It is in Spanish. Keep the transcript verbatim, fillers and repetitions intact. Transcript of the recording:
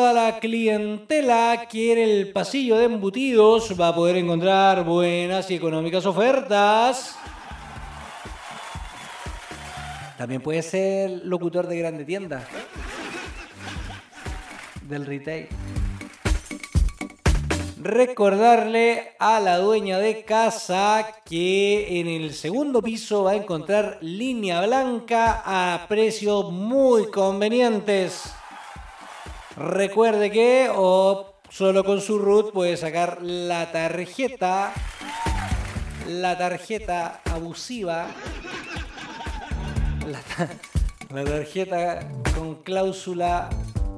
toda la clientela que en el pasillo de embutidos va a poder encontrar buenas y económicas ofertas. También puede ser locutor de grande tienda. Del retail. Recordarle a la dueña de casa que en el segundo piso va a encontrar línea blanca a precios muy convenientes. Recuerde que o solo con su R U T puede sacar la tarjeta, la tarjeta abusiva, la, la tarjeta con cláusula